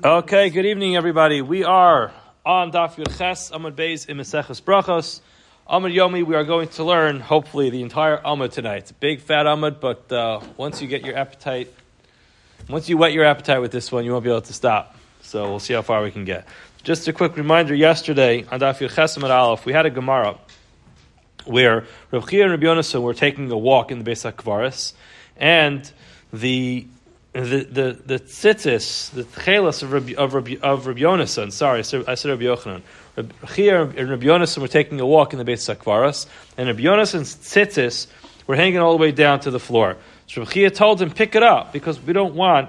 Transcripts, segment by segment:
Okay, good evening, everybody. We are on Daf Yud Ches Amud Beis in Maseches Brachos. Amud Yomi, we are going to learn, hopefully, the entire Amud tonight. It's a big, fat Amud, but once you whet your appetite with this one, you won't be able to stop. So we'll see how far we can get. Just a quick reminder, yesterday on Daf Yud Ches Amud Aleph, we had a Gemara where Rav Chia and Rabbi Yonasan were taking a walk in the Beis HaKvaris, and the tzitzis, the tchelas of Rabbi Yonasan, sorry, I said Rabbi Yochanan. Rabbi Chia and Rabbi Yonasan were taking a walk in the Beis HaKvaris, and Rabbi Yonasan's tzitzis were hanging all the way down to the floor. So Rabbi Chia told him, pick it up, because we don't want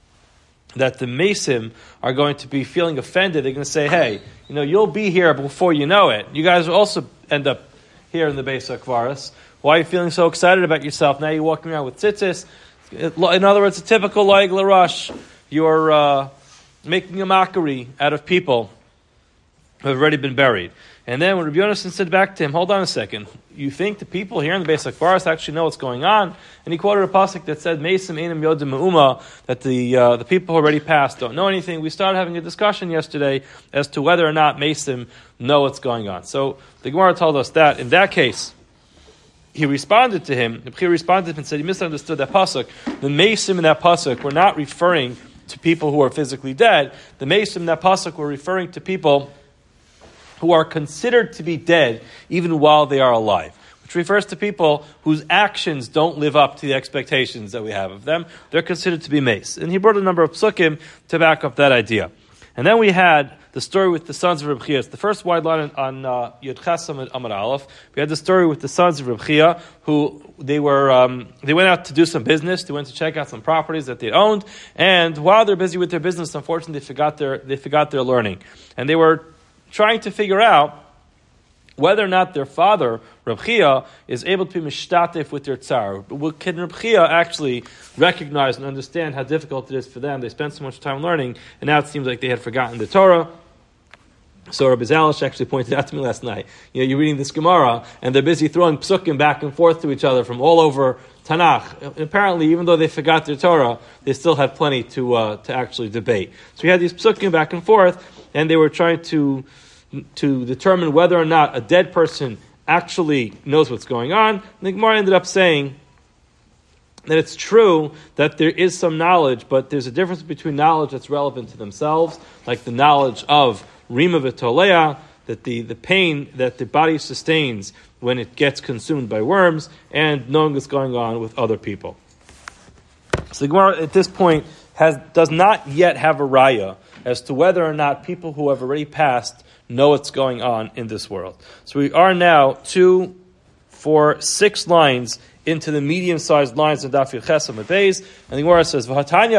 that the Mesim are going to be feeling offended. They're going to say, hey, you'll be here before you know it. You guys will also end up here in the Beis HaKvaris. Why are you feeling so excited about yourself? Now you're walking around with tzitzis. In other words, a typical Loig L'Rosh. You're making a mockery out of people who have already been buried. And then when Rabbi Yonasan said back to him, hold on a second, you think the people here in the Beis HaKvaris actually know what's going on? And he quoted a pasuk that said, Mesim Einam Yodim Me'uma, that the people who already passed don't know anything. We started having a discussion yesterday as to whether or not Mesim know what's going on. So the Gemara told us that in that case, he responded to him. The Bechir responded to him and said he misunderstood that pasuk. The Mesim in that pasuk were not referring to people who are physically dead. The Mesim in that pasuk were referring to people who are considered to be dead even while they are alive, which refers to people whose actions don't live up to the expectations that we have of them. They're considered to be mace. And he brought a number of psukim to back up that idea. And then we had the story with the sons of Reb Chia. It's the first wide line on Yud Ches Amud Aleph. We had the story with the sons of Reb Chia, who they went out to do some business. They went to check out some properties that they owned, and while they're busy with their business, unfortunately, they forgot their learning, and they were trying to figure out whether or not their father, Reb Chia, is able to be mishtatef with their tsar. Can Reb Chia actually recognize and understand how difficult it is for them? They spent so much time learning, and now it seems like they had forgotten the Torah. So Rabbi Zalish actually pointed out to me last night, you're reading this Gemara, and they're busy throwing psukim back and forth to each other from all over Tanakh. And apparently, even though they forgot their Torah, they still had plenty to actually debate. So we had these psukim back and forth, and they were trying to determine whether or not a dead person actually knows what's going on. And the Gemara ended up saying that it's true that there is some knowledge, but there's a difference between knowledge that's relevant to themselves, like the knowledge of Rima V'Tolea, that the pain that the body sustains when it gets consumed by worms, and knowing what's going on with other people. So the Gemara at this point does not yet have a raya as to whether or not people who have already passed know what's going on in this world. So we are now 2, 4, 6 lines into the medium-sized lines of Daf Yud Ches Amud Beis, and the Gemara says,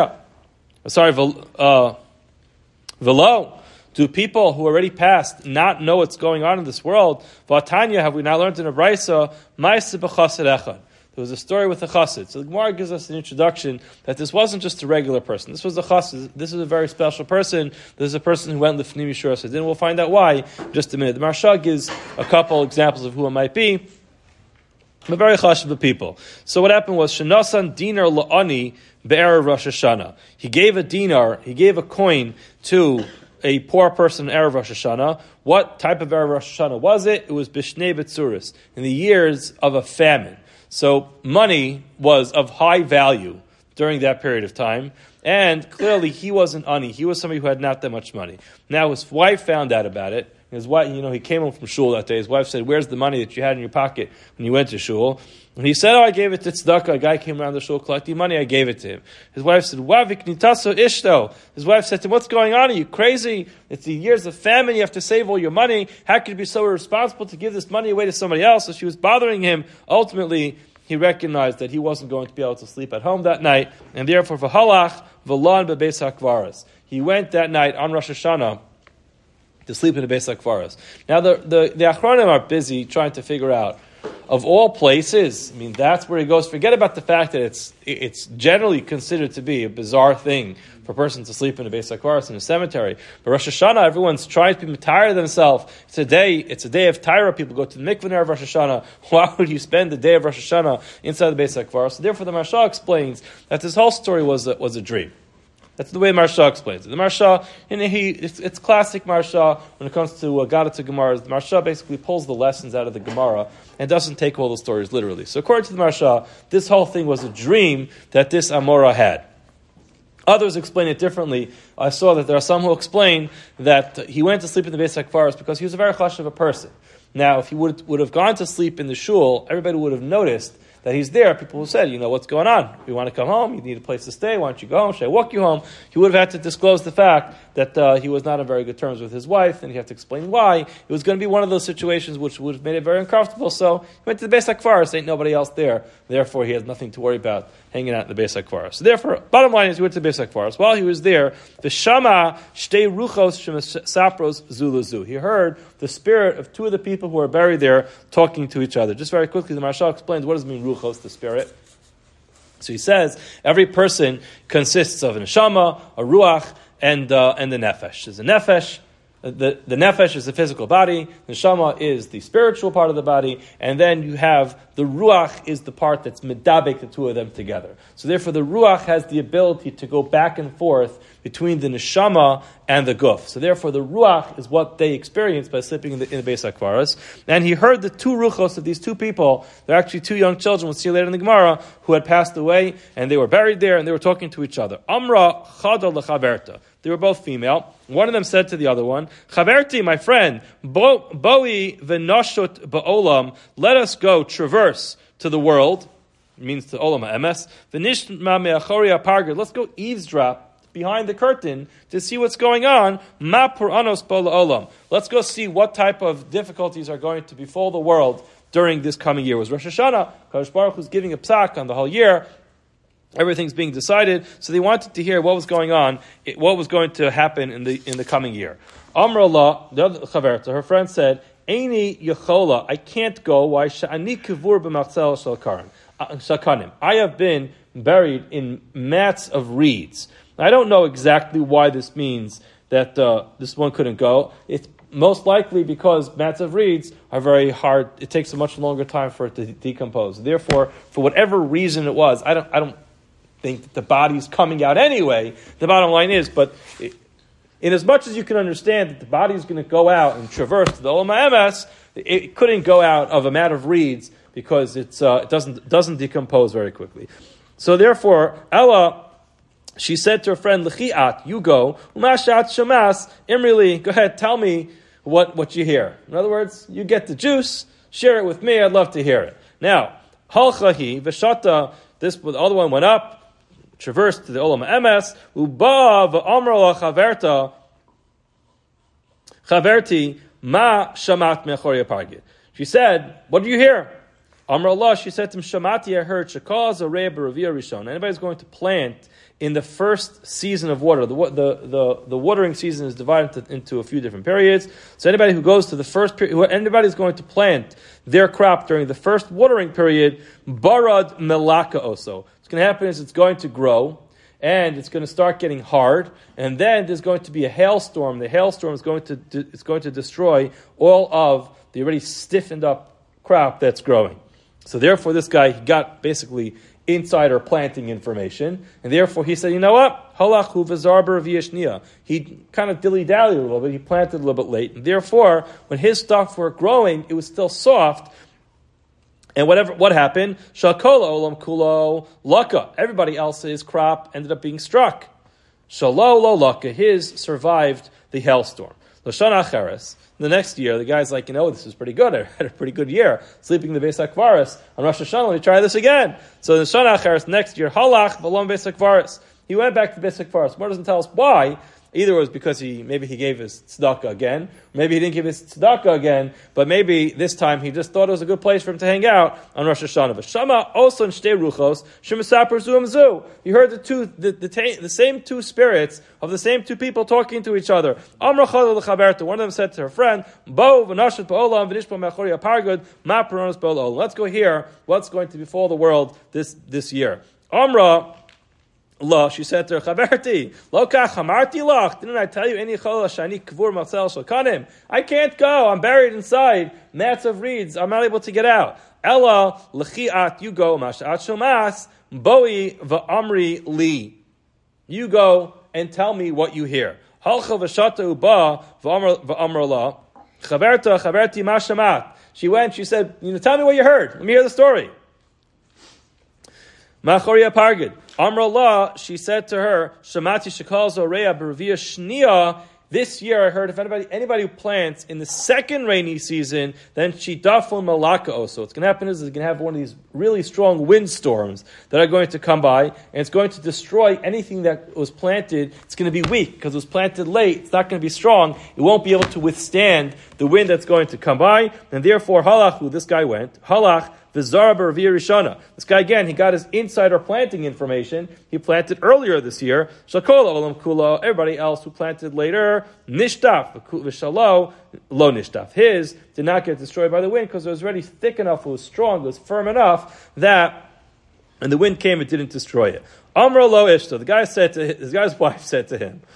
Velo, do people who already passed not know what's going on in this world? V'atanya, have we not learned in a Brisa, Ma'aseh b'chassid echad. There was a story with a chassid. So the Gemara gives us an introduction that this wasn't just a regular person. This was a chassid. This is a very special person. This is a person who went lifnim Yeshua Sadin. We'll find out why in just a minute. The Maharsha gives a couple examples of who it might be. But very chashuv people. So what happened was, Shenasan dinar la'ani be'erev Rosh Hashanah. He gave a dinar, he gave a coin to a poor person in Erev Rosh Hashanah. What type of Erev Rosh Hashanah was it? It was Bishnei Betzuris, in the years of a famine. So money was of high value during that period of time, and clearly he wasn't ani. He was somebody who had not that much money. Now his wife found out about it. His wife, he came home from shul that day. His wife said, "Where's the money that you had in your pocket when you went to shul?" And he said, I gave it to tzedakah. A guy came around the shul collecting money. I gave it to him. His wife said, Wavik nitaso ishto. His wife said to him, what's going on? Are you crazy? It's the years of famine. You have to save all your money. How could you be so irresponsible to give this money away to somebody else? So she was bothering him. Ultimately, he recognized that he wasn't going to be able to sleep at home that night. And therefore, v'halach v'lan bebeis hakvaras. He went that night on Rosh Hashanah to sleep in the Beis HaKvaras. Now, the Achronim are busy trying to figure out, of all places, that's where he goes. Forget about the fact that it's generally considered to be a bizarre thing for a person to sleep in a Beis HaKvaras in a cemetery. But Rosh Hashanah, everyone's trying to be tired of themselves. It's a day of Tyra. People go to the mikveh of Rosh Hashanah. Why would you spend the day of Rosh Hashanah inside the Beis HaKvaras? So therefore, the Maharsha explains that this whole story was a dream. That's the way Maharsha explains it. The Maharsha, it's classic Maharsha when it comes to Gadata Gemara. The Maharsha basically pulls the lessons out of the Gemara and doesn't take all the stories literally. So according to the Maharsha, this whole thing was a dream that this Amora had. Others explain it differently. I saw that there are some who explain that he went to sleep in the Beis HaKvaros because he was a very chashuv a person. Now, if he would have gone to sleep in the shul, everybody would have noticed that he's there. People who said, what's going on? You want to come home? You need a place to stay. Why don't you go home? Should I walk you home? He would have had to disclose the fact that he was not on very good terms with his wife, and he had to explain why. It was going to be one of those situations which would have made it very uncomfortable. So he went to the Beis HaKvaros. Ain't nobody else there. Therefore, he has nothing to worry about hanging out in the Beis HaKvaros. So therefore, bottom line is he went to the Beis HaKvaros. While he was there, the Shama Shtei Ruchos Sapros Zulazu. He heard the spirit of two of the people who are buried there talking to each other. Just very quickly, the Maharsha explains what does it mean Ruchos, the spirit. So he says every person consists of a neshama, a ruach, and the nefesh. There's a nefesh. The nefesh is the physical body, the neshama is the spiritual part of the body, and then you have the ruach is the part that's medabek, the two of them together. So therefore the ruach has the ability to go back and forth between the neshama and the guf. So therefore the ruach is what they experienced by sleeping in the Beis HaKvaros. And he heard the two ruchos of these two people, they're actually two young children, we'll see later in the Gemara, who had passed away, and they were buried there, and they were talking to each other. Amra chada lechaverta. They were both female. One of them said to the other one, Chaverti, my friend, boi v'nashut ba'olam, let us go traverse to the world, it means to olam ha'emes, v'nishma me'achori ha'pargad, let's go eavesdrop behind the curtain to see what's going on, ma puranos bo la'olam. Let's go see what type of difficulties are going to befall the world during this coming year. It was Rosh Hashanah, Kadosh Baruch Hu was giving a psak on the whole year, everything's being decided, so they wanted to hear what was going on, what was going to happen in the coming year. Amr Allah, the other chaverta, her friend said, Eini Yechola, I can't go, why sha'ani kivur b'machzel shakanim. I have been buried in mats of reeds. I don't know exactly why this means that this one couldn't go. It's most likely because mats of reeds are very hard, it takes a much longer time for it to decompose. Therefore, for whatever reason it was, I don't think that the body's coming out anyway. The bottom line is, but in as much as you can understand that the body is going to go out and traverse to the Olam HaEmes, it couldn't go out of a mat of reeds because it doesn't decompose very quickly. So therefore, Ella, she said to her friend, L'chi'at, you go, Umashat Shamas, Imrili, go ahead, tell me what you hear. In other words, you get the juice, share it with me, I'd love to hear it. Now, Halchahi, Veshata, the other one went up, traversed to the Olam HaEmes, Uba v'amra chaverta, Chaverti, ma shamat me'achori ha'pargid. She said, what do you hear? Amr Allah, she said to him, Shamati, I heard, Shakaz Arei B'Ravia Rishon. Anybody's going to plant in the first season of water. The watering season is divided into a few different periods. So anybody who goes to the first period, anybody's going to plant their crop during the first watering period, Barad Melaka Oso. What's going to happen is it's going to grow, and it's going to start getting hard, and then there's going to be a hailstorm. The hailstorm is going to destroy all of the already stiffened up crop that's growing. So therefore, this guy, he got basically insider planting information, and therefore he said, you know what? Halachu v'zarber v'yeshnia. He kind of dilly-dallied a little bit. He planted a little bit late, and therefore, when his stuff were growing, it was still soft. And what happened? Shakola olam kulo laka. Everybody else's crop ended up being struck. Shalo lo laka. His survived the hailstorm. L'shana acheres. The next year, the guy's like, this is pretty good. I had a pretty good year sleeping in the Beis HaKvaros on Rosh Hashanah. Let me try this again. So the Shana Acheres next year, halach v'lom Beis HaKvaros. He went back to Beis HaKvaros. Mar doesn't tell us why. Either it was because maybe he gave his tzedakah again, maybe he didn't give his tzedakah again, but maybe this time he just thought it was a good place for him to hang out on Rosh Hashanah. But Shama also in Shtei Ruchos, Shemasaper Zuam Zu. You heard the same two spirits of the same two people talking to each other. Amra Chadal L'Chaberta. One of them said to her friend, Bo v'nashet ba'olam v'nishpa me'achori ha'pargud ma peranos ba'olam. Let's go hear what's going to befall the world this year. Amra La, she said to her, Chaverti, Lo kach hamarti lach, didn't I tell you, any chola shani kavur matzel shalkanim? I can't go, I'm buried inside mats of reeds, I'm not able to get out. Ella, l'chi'at, you go, mash'at shomas, boi va'amri li. You go and tell me what you hear. Halcha v'shata uba v'amar la chaverti ma shamat. She went, she said, tell me what you heard. Let me hear the story. Machoria pargid. Amar la, she said to her, Shamati shekal zoreya b'revia shnia. This year I heard if anybody who plants in the second rainy season, then shidafon malaka also. What's going to happen is it's going to have one of these really strong windstorms that are going to come by, and it's going to destroy anything that was planted. It's going to be weak because it was planted late. It's not going to be strong. It won't be able to withstand the wind that's going to come by, and therefore halach, this guy went, halach, V'zara b'Ravia Rishana. This guy, again, he got his insider planting information. He planted earlier this year. Shakol olam kulo. Everybody else who planted later, nishtaf. V'shalo, lo nishtaf. His did not get destroyed by the wind because it was already thick enough, it was strong, it was firm enough that, and the wind came, it didn't destroy it. Amra lo ishta. The guy said to his guy's wife said to him,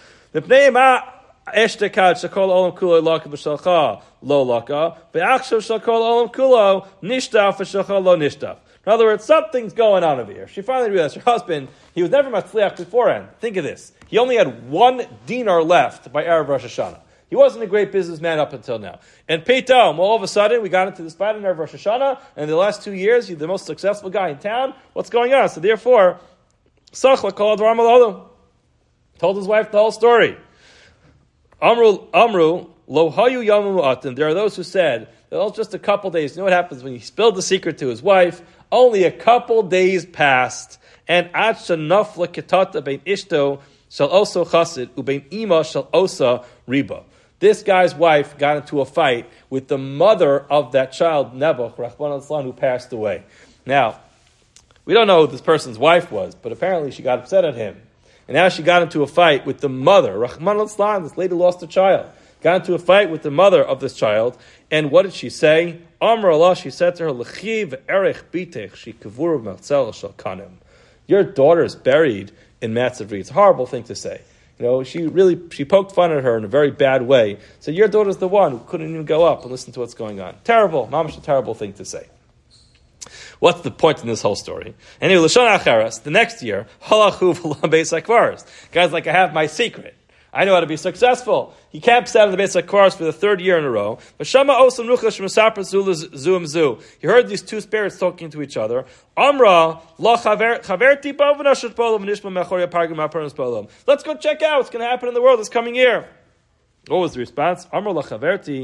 Eshtekad shakol olam kulo laka v'shalcha lo laka v'achshav shakol olam kulo nishtaf v'shalcha lo nishtaf. In other words, something's going on over here. She finally realized her husband, he was never matzliach beforehand. Think of this. He only had 1 dinar left by Erev Rosh Hashanah. He wasn't a great businessman up until now. And Peitom, all of a sudden, we got into this fight in Erev Rosh Hashanah, and in the last 2 years, he's the most successful guy in town. What's going on? So therefore, Sachla called Ramal told his wife the whole story. Amru, lo hayu yamu atim. There are those who said that it was just a couple days. You know what happens when he spilled the secret to his wife? Only a couple days passed, and ad shenafla ketata bein ishto shall also chasid ubein ima shall osa riba. This guy's wife got into a fight with the mother of that child, Nebuch, Rachman al-Islam, who passed away. Now, we don't know who this person's wife was, but apparently she got upset at him. And now she got into a fight with the mother. Rahman al-Islam, this lady lost a child. Got into a fight with the mother of this child. And what did she say? Amr Allah, she said to her, L'chiv erech bitech she kavur meltzel shal kanim. Your daughter is buried in Matzavri. It's a horrible thing to say. She poked fun at her in a very bad way. So your daughter's the one who couldn't even go up and listen to what's going on. Terrible, mamash, a terrible thing to say. What's the point in this whole story? Anyway, Lashon Acheres, the next year, halachu v'lam beis hakvaros. Guys, like, I have my secret. I know how to be successful. He camps out in the beis hakvaros for the 3rd year in a row. V'shama osam nuchas sh'masapar zuim zu. He heard these 2 spirits talking to each other. Amra lo chaverti bavnashat polam nishma mechorya pargim ha'pernas polam. Let's go check out what's going to happen in the world this coming year. What was the response? Amra lo chaverti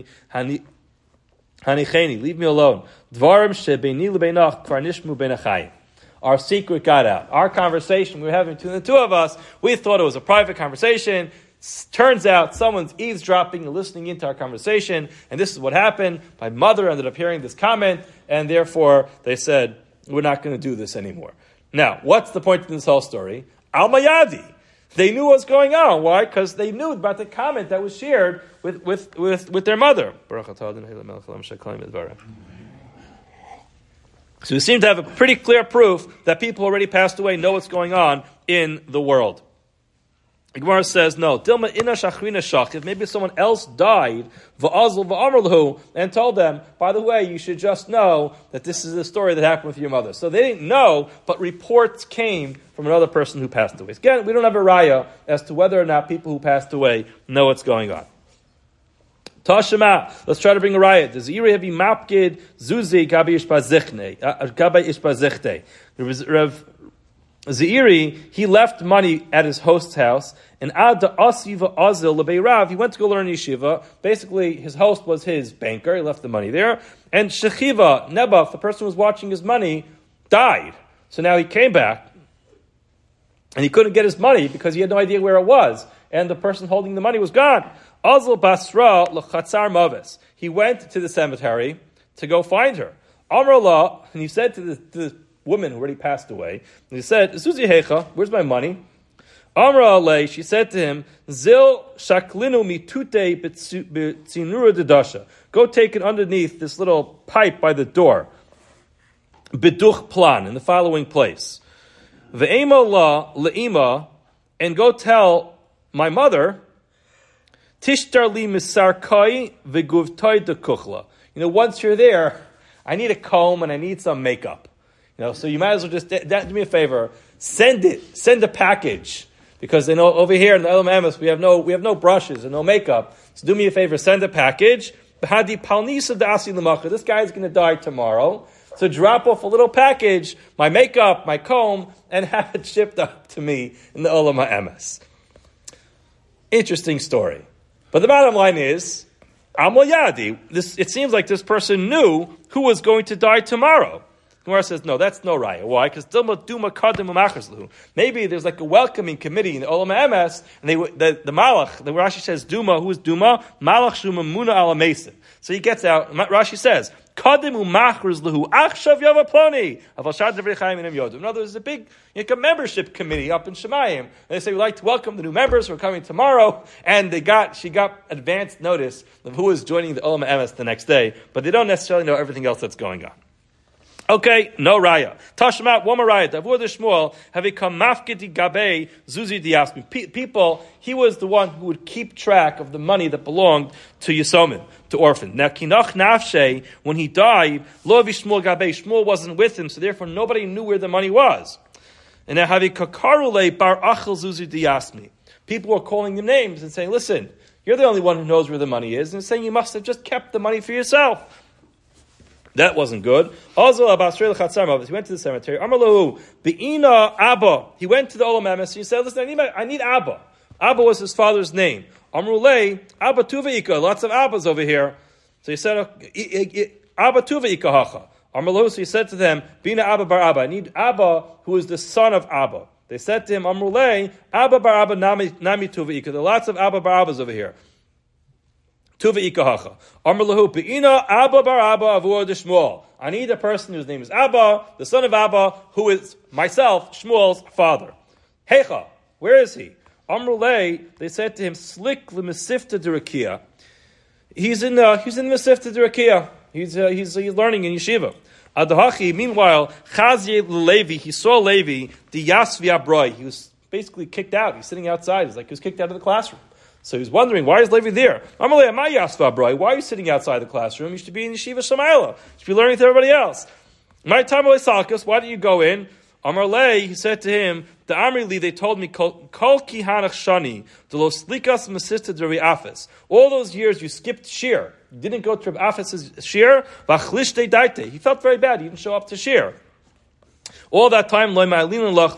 Hanicheni, leave me alone. Dvarim shebeini lebeinach kvar nishmu beinachayim. Our secret got out. Our conversation we were having between the 2 of us, we thought it was a private conversation. Turns out someone's eavesdropping and listening into our conversation, and this is what happened. My mother ended up hearing this comment, and therefore they said, we're not going to do this anymore. Now, what's the point in this whole story? Al-Mayadi. They knew what was going on. Why? Because they knew about the comment that was shared with their mother. So we seem to have a pretty clear proof that people already passed away know what's going on in the world. The Gemara says, no, Dilma ina shachrina shach, maybe someone else died, va'azl va'amr and told them, by the way, you should just know that this is a story that happened with your mother. So they didn't know, but reports came from another person who passed away. Again, we don't have a raya as to whether or not people who passed away know what's going on. Tashema, let's try to bring a raya. Does Iri have mapgid zuzi gabi ishbazichte? Rav Zeiri, he left money at his host's house, and ad asiva azil lebeirav, he went to go learn yeshiva. Basically, his host was his banker. He left the money there. And Shechiva, Nebuch, the person who was watching his money, died. So now he came back, and he couldn't get his money because he had no idea where it was. And the person holding the money was gone. Azil basra lechatzar mavis. He went to the cemetery to go find her. Amr Allah, and he said to the woman who already passed away, and he said, Zuzi Hecha, where's my money? Amra alei, she said to him, Zil shaklinu mitute b'tzinura dedasha. Go take it underneath this little pipe by the door. Biduch plan, in the following place. Ve'ema la le'ima, and go tell my mother, Tishtar li misarkai v'guvtai de kuchla. Once you're there, I need a comb and I need some makeup. So you might as well just do me a favor. Send a package because they know over here in the Olam Emes we have no brushes and no makeup. So do me a favor, send a package. This guy is going to die tomorrow. So drop off a little package, my makeup, my comb, and have it shipped up to me in the Olam Emes. Interesting story. But the bottom line is, Amal Yadi. It seems like this person knew who was going to die tomorrow. Gemara says, no, that's no raya. Why? Because maybe there's like a welcoming committee in the Olam Emes, and the Malach, the Rashi says, Duma, who is Duma? Malach Shuma Muna Ala Mesa. So he gets out, Rashi says, in other words, there's a big a membership committee up in Shemayim. And they say, we'd like to welcome the new members who are coming tomorrow. And she got advanced notice of who is joining the Olam Emes the next day, but they don't necessarily know everything else that's going on. Okay, no raya. Tashmat, one more raya. Davur de Shmuel have become mafkiti gabe zuzi diasmi. People, he was the one who would keep track of the money that belonged to Yisomim, to orphans. Now, kinach nafshe, when he died, lo v'shmuel gabe, Shmuel wasn't with him, so therefore nobody knew where the money was. And now have kakarule bar achel zuzi diasmi. People were calling him names and saying, listen, you're the only one who knows where the money is, and saying you must have just kept the money for yourself. That wasn't good. Also, he went to the cemetery. Amarlahu, Be'ina Abba. He went to the Olam Emes and he said, listen, I need Abba. Abba was his father's name. Amrulei, Abba Tuvaika. Lots of Abbas over here. So he said, Abba Tuvaika Hacha. Amarlahu, so he said to them, Bina Abba bar Abba. I need Abba, who is the son of Abba. They said to him, Amrulei, Abba bar Abba nami Tuvaika. There are lots of Abba bar Abbas over here. Tuva ikahacha. Amr lahu be'ina Abba bar Abba avur de Shmuel. I need a person whose name is Abba, the son of Abba, who is myself, Shmuel's father. Hecha, where is he? Amr lei, they said to him, Slik l'mesifta d'rakia. He's in the Mesifta d'rakia. He's learning in yeshiva. Adahachi, meanwhile, Chazye Levi, he saw Levi, the Yasvi Abroi. He was basically kicked out. He's sitting outside. He was kicked out of the classroom. So he's wondering, why is Levi there? Why are you sitting outside the classroom? You should be in Yeshiva Shamayla. You should be learning with everybody else. Why do you go in? Amarle, he said to him, the Amrili, they told me, Kol kihanach shani, the los likas masista deri afes. All those years you skipped shir. You didn't go to Reb Afes's shir. V'achlishte daite. He felt very bad. He didn't show up to shir. All that time, we're not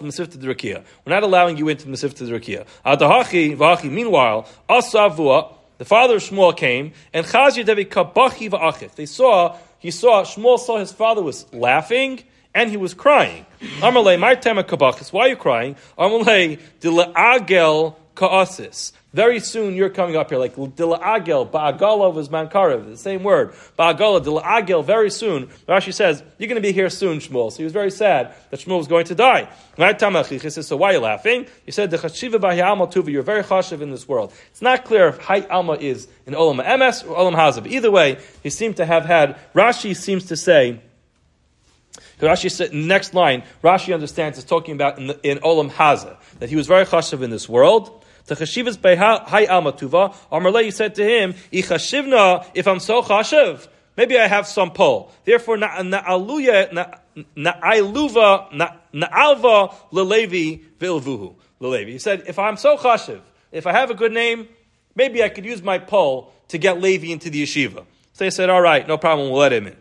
allowing you into the Mesifta D'Rakia. Meanwhile, Asavua, the father of Shmuel, came, and Shmuel saw his father was laughing, and he was crying. Amalei, my tema kabachis, why are you crying? Amalei, dila'agel ka'asis. Very soon you're coming up here, like dila'agel, ba'agala was mankarev, the same word. Ba'agala, dila'agel, very soon. Rashi says, you're going to be here soon, Shmuel. So he was very sad that Shmuel was going to die. He says, so why are you laughing? He said, you're very chashiv in this world. It's not clear if Hay Alma is in Olam Emes or Olam Hazeh. Either way, he seemed to have had, Rashi seems to say, Rashi said, in the next line, Rashi understands it's talking about in Olam Hazeh, that he was very chashiv in this world. He said to him, if I'm so chashiv, maybe I have some pull. Therefore, na'alva lelevi v'ilvuhu lelevi. He said, if I'm so chashiv, if I have a good name, maybe I could use my pull to get Levi into the yeshiva. So they said, all right, no problem, we'll let him in.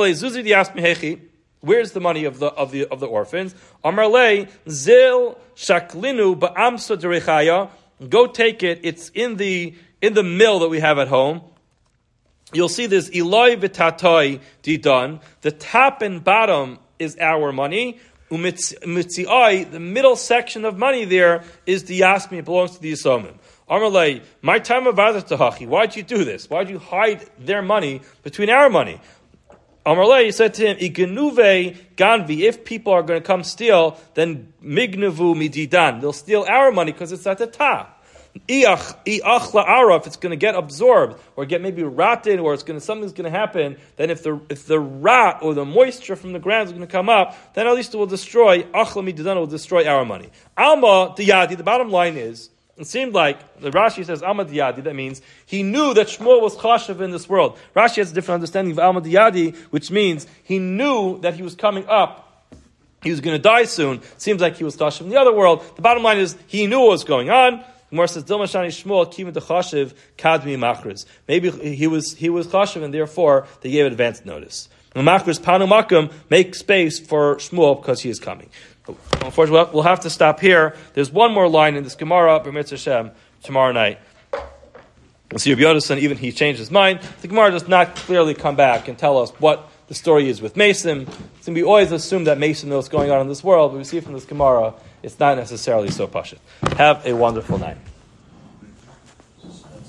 Where's the money of the orphans? Amarle zil shaklinu ba'amsa derechaya. Go take it. It's in the mill that we have at home. You'll see this Eloi v'tatoi didan. The top and bottom is our money. Umitziai, the middle section of money there is the yasmi. It belongs to the Yisomim. Amarle, my time of tahachi. Why'd you do this? Why'd you hide their money between our money? Amarle, he said to him, Igenuve ganvi, if people are going to come steal, then mignevu mididan. They'll steal our money because it's at the top. If it's going to get absorbed, or get maybe rotted, or something's going to happen, then if the rot or the moisture from the ground is going to come up, then at least it will destroy, achla mididan, it will destroy our money. Alma diyadi, the bottom line is, it seemed like, the Rashi says, Alma Diyadi, that means he knew that Shmuel was chashav in this world. Rashi has a different understanding of Alma Diyadi, which means he knew that he was coming up he was going to die soon. It seems like he was chashiv in the other world. The bottom line is he knew what was going on. Gemara says, Dilmashani Shmuel kivin dechashiv kadmi machriz. Maybe he was chashiv, and therefore they gave advance notice. Machriz panu makom, make space for Shmuel because he is coming. Unfortunately, we'll have to stop here. There's one more line in this Gemara, B'mitzvah Hashem, tomorrow night. We'll see Rabbi Yonasan, even he changed his mind. The Gemara does not clearly come back and tell us what the story is with Mason. So we always assume that Mason knows what's going on in this world, but we see from this Gemara, it's not necessarily so pashut. Have a wonderful night.